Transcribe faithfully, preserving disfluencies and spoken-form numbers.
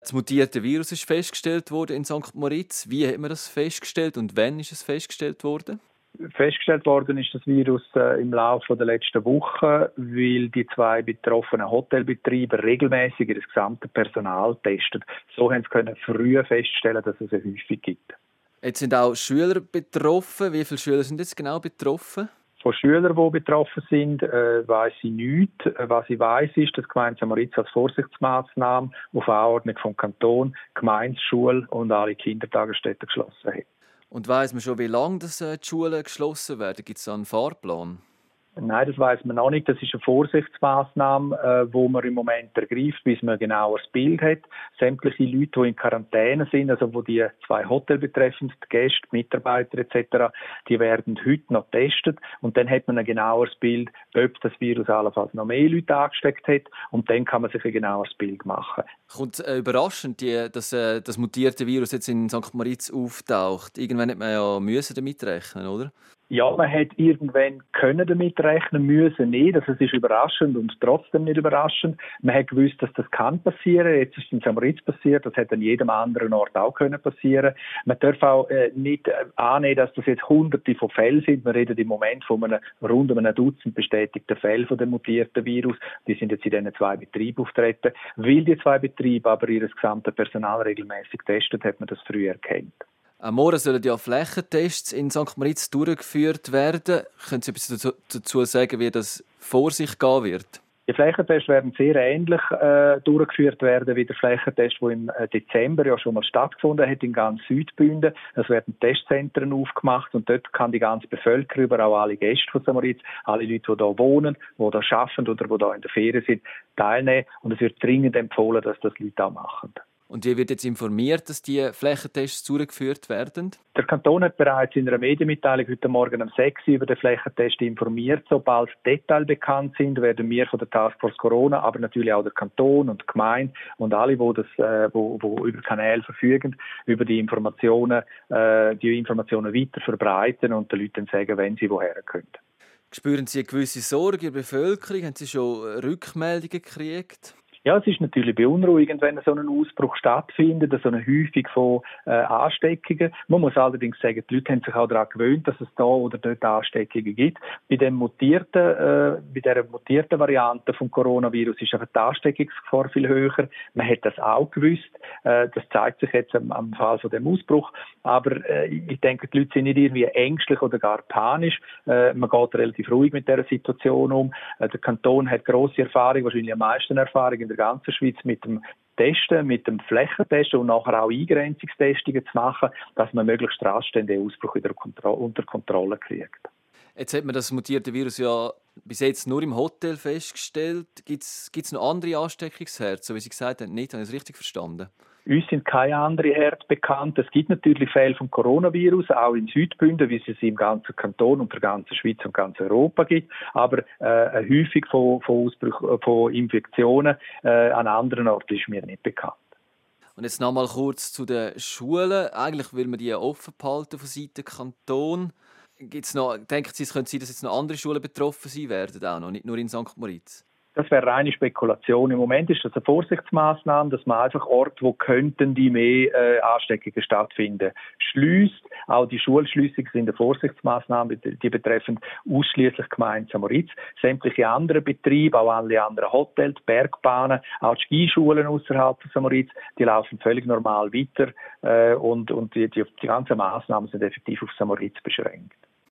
Das mutierte Virus ist festgestellt worden in Sankt Moritz. Wie hat man das festgestellt und wann ist es festgestellt worden? Festgestellt worden ist das Virus äh, im Laufe der letzten Woche, weil die zwei betroffenen Hotelbetriebe regelmäßig ihr gesamtes Personal testen. So haben sie können früh feststellen, dass es eine Häufung gibt. Jetzt sind auch Schüler betroffen. Wie viele Schüler sind jetzt genau betroffen? Von Schülern, die betroffen sind, äh, weiss ich nichts. Was ich weiss, ist, dass die Gemeinde Sankt Moritz als Vorsichtsmaßnahme auf Anordnung vom Kanton Gemeindeschule und alle Kindertagesstätten geschlossen hat. Und weiss man schon, wie lange das, äh, die Schulen geschlossen werden? Gibt es da einen Fahrplan? Nein, das weiss man noch nicht. Das ist eine Vorsichtsmaßnahme, äh, wo man im Moment ergreift, bis man ein genaueres Bild hat. Sämtliche Leute, die in Quarantäne sind, also wo die zwei Hotel betreffen, die Gäste, Mitarbeiter et cetera, die werden heute noch getestet und dann hat man ein genaueres Bild, ob das Virus allenfalls noch mehr Leute angesteckt hat und dann kann man sich ein genaueres Bild machen. Kommt äh, überraschend, die, dass äh, das mutierte Virus jetzt in Sankt Moritz auftaucht. Irgendwann hat man ja müssen damit rechnen, oder? Ja, man hätte irgendwann können damit rechnen müssen, nicht. Also es ist überraschend und trotzdem nicht überraschend. Man hat gewusst, dass das kann passieren. Jetzt ist es in Sankt Moritz passiert. Das hätte an jedem anderen Ort auch können passieren. Man darf auch äh, nicht äh, annehmen, dass das jetzt Hunderte von Fällen sind. Wir reden im Moment von einem rund um einem Dutzend bestätigten Fällen von dem mutierten Virus. Die sind jetzt in diesen zwei Betrieben auftreten. Weil die zwei Betriebe aber ihr gesamtes Personal regelmäßig testen, hat man das früh erkannt. Am Morgen sollen ja Flächentests in Sankt Moritz durchgeführt werden. Können Sie etwas dazu sagen, wie das vor sich gehen wird? Die Flächentests werden sehr ähnlich äh, durchgeführt werden wie der Flächentest, der im Dezember ja schon mal stattgefunden hat in ganz Südbünden. Es werden Testzentren aufgemacht und dort kann die ganze Bevölkerung, auch alle Gäste von Sankt Moritz, alle Leute, die hier wohnen, die hier arbeiten oder die hier in der Ferien sind, teilnehmen. Und es wird dringend empfohlen, dass das Leute auch machen. Und wie wird jetzt informiert, dass die Flächentests durchgeführt werden? Der Kanton hat bereits in einer Medienmitteilung heute Morgen um sechs Uhr über den Flächentest informiert. Sobald Details bekannt sind, werden wir von der Taskforce Corona, aber natürlich auch der Kanton und die Gemeinde und alle, die, das, äh, wo, wo über Kanäle verfügen, über die Informationen, äh, die Informationen weiter verbreiten und den Leuten sagen, wenn sie woher können. Spüren Sie eine gewisse Sorge in der Bevölkerung? Haben Sie schon Rückmeldungen gekriegt? Ja, es ist natürlich beunruhigend, wenn so ein Ausbruch stattfindet, so eine Häufung von äh, Ansteckungen. Man muss allerdings sagen, die Leute haben sich auch daran gewöhnt, dass es da oder dort Ansteckungen gibt. Bei dem mutierten, äh, bei dieser mutierten Variante vom Coronavirus ist einfach die Ansteckungsgefahr viel höher. Man hat das auch gewusst. Äh, das zeigt sich jetzt am, am Fall von dem Ausbruch. Aber äh, ich denke, die Leute sind nicht irgendwie ängstlich oder gar panisch. Äh, man geht relativ ruhig mit dieser Situation um. Äh, der Kanton hat grosse Erfahrung, wahrscheinlich am meisten Erfahrung in der ganzen Schweiz mit dem Testen, mit dem Flächentesten und nachher auch Eingrenzungstestungen zu machen, dass man möglichst rasch den Ausbruch wieder unter Kontrolle kriegt. Jetzt hat man das mutierte Virus ja bis jetzt nur im Hotel festgestellt. Gibt es noch andere Ansteckungsherde? So wie Sie gesagt haben, nicht. Habe ich es richtig verstanden? Uns sind keine anderen Herde bekannt. Es gibt natürlich Fälle vom Coronavirus, auch in Südbünden, wie es sie im ganzen Kanton und der ganzen Schweiz und ganz Europa gibt. Aber äh, eine Häufung von, von, Ausbrüchen, von Infektionen äh, an anderen Orten ist mir nicht bekannt. Und jetzt noch mal kurz zu den Schulen. Eigentlich will man die offen behalten von Seiten Kanton. Gibt's noch, denken Sie, es könnte sein, dass jetzt noch andere Schulen betroffen sein werden, auch noch, nicht nur in Sankt Moritz? Das wäre reine Spekulation. Im Moment ist das eine Vorsichtsmaßnahme, dass man einfach Orte, wo könnten die mehr äh, Ansteckungen stattfinden, schließt. Auch die Schulschliessungen sind eine Vorsichtsmaßnahme, die betreffen ausschließlich Gemeinde Sankt Moritz. Sämtliche andere Betriebe, auch alle anderen Hotels, Bergbahnen, auch die Skischulen außerhalb von Sankt Moritz, die laufen völlig normal weiter äh, und, und die, die, die ganzen Maßnahmen sind effektiv auf Sankt Moritz beschränkt.